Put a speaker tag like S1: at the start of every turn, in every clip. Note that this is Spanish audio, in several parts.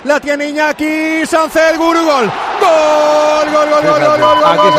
S1: La tiene Iñaki Sánchez, Guru, gol. Gol, gol, gol, gol, gol, gol, gol, gol,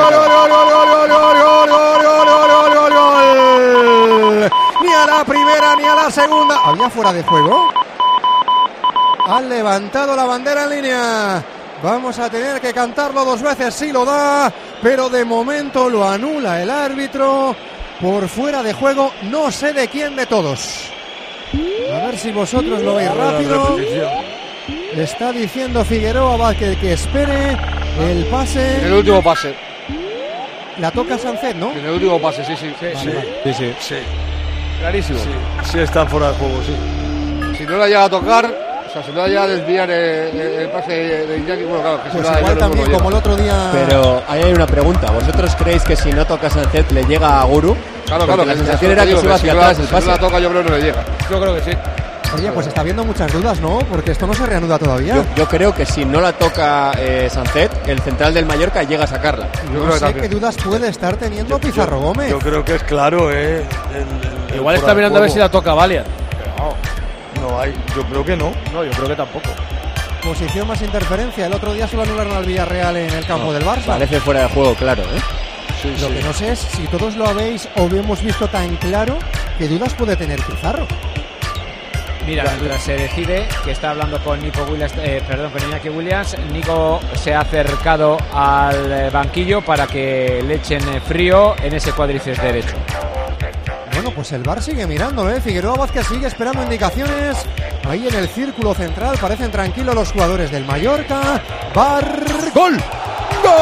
S1: gol, gol, gol. Ni a la primera ni a la segunda. ¿Había fuera de juego? Han levantado la bandera en línea. Vamos a tener que cantarlo dos veces si lo da, pero de momento lo anula el árbitro por fuera de juego. No sé de quién de todos. A ver si vosotros lo veis rápido. Está diciendo Figueroa Vázquez que espere el pase.
S2: En el último pase.
S1: La toca Sánchez, ¿no?
S2: En el último pase, sí.
S3: Sí.
S2: Clarísimo.
S3: Sí, está fuera de juego, sí.
S2: Si no la llega a tocar, o sea, si no la llega a desviar el pase de Iñaki, bueno, claro, que
S1: pues
S2: si
S1: igual también como el otro día.
S4: Pero ahí hay una pregunta. ¿Vosotros creéis que si no toca Sánchez le llega a Guru?
S2: Claro,
S4: la sensación era que se iba hacia atrás el pase.
S2: Si no la toca, yo creo que no le llega. Yo creo que sí.
S1: Oye, pues está habiendo muchas dudas, ¿no? Porque esto no se reanuda todavía.
S4: Yo creo que si no la toca Sánchez, el central del Mallorca llega a sacarla.
S1: No sé qué dudas puede estar teniendo Pizarro Gómez.
S3: Yo creo que es claro,
S5: Igual está mirando a ver si la toca Valiant.
S3: No hay, yo creo que no.
S5: No, yo creo que tampoco.
S1: Posición más interferencia. El otro día se lo anularon al Villarreal en el campo del Barça.
S4: Parece fuera de juego, claro,
S1: Lo que no sé es si todos lo habéis o hemos visto tan claro, ¿qué dudas puede tener Pizarro?
S6: Mira, mientras se decide, que está hablando con con Iñaki Williams. Nico se ha acercado al banquillo para que le echen frío en ese cuádriceps derecho.
S1: Bueno, pues el VAR sigue mirando, Figueroa Vázquez sigue esperando indicaciones. Ahí en el círculo central parecen tranquilos los jugadores del Mallorca. VAR, gol. ¡Gol!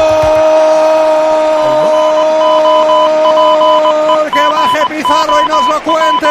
S1: ¡Que baje Pizarro y nos lo cuente!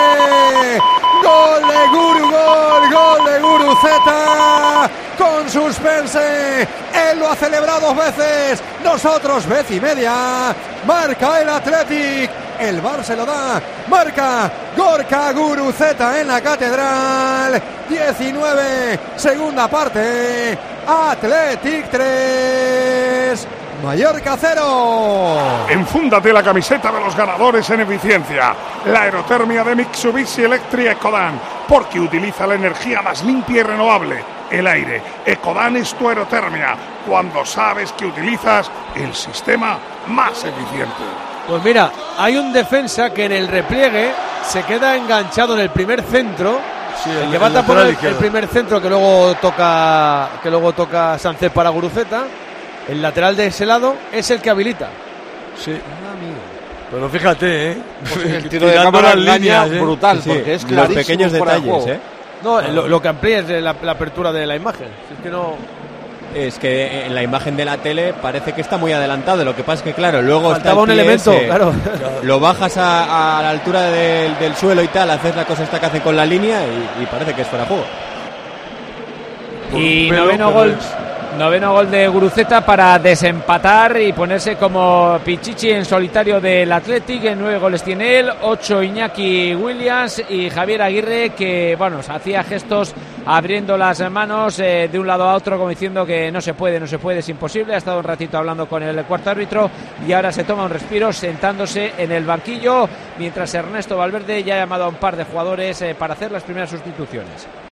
S1: ¡Gol de Guru, gol de Guruceta! Con suspense, él lo ha celebrado dos veces, nosotros vez y media. Marca el Athletic, el VAR se lo da, marca Gorka Guruceta en la Catedral. 19, segunda parte, Athletic 3, Mallorca 0.
S7: Enfúndate la camiseta de los ganadores en eficiencia. La aerotermia de Mitsubishi Electric Ecodan, porque utiliza la energía más limpia y renovable, el aire. Ecodan es tu aerotermia, cuando sabes que utilizas el sistema más eficiente.
S5: Pues mira, hay un defensa que en el repliegue se queda enganchado en el primer centro.
S3: Sí,
S5: el que va a tapar el primer centro que luego toca Sánchez para Guruceta. El lateral de ese lado es el que habilita.
S3: Sí. Pero fíjate,
S2: pues el tiro de cámara en línea brutal, porque es clarísimo.
S4: Los pequeños detalles,
S5: No, lo que amplía es la apertura de la imagen. Es que no.
S4: Es que en la imagen de la tele parece que está muy adelantado. Lo que pasa es que, claro, luego
S5: faltaba un elemento, claro.
S4: Lo bajas a la altura del suelo y tal, haces la cosa esta que hacen con la línea y parece que es fuera de juego.
S6: Y noveno gol de Guruceta para desempatar y ponerse como Pichichi en solitario del Athletic. 9 goles tiene él, 8 Iñaki Williams y Javier Aguirre, que bueno, hacía gestos abriendo las manos de un lado a otro como diciendo que no se puede, es imposible. Ha estado un ratito hablando con el cuarto árbitro y ahora se toma un respiro sentándose en el banquillo, mientras Ernesto Valverde ya ha llamado a un par de jugadores para hacer las primeras sustituciones.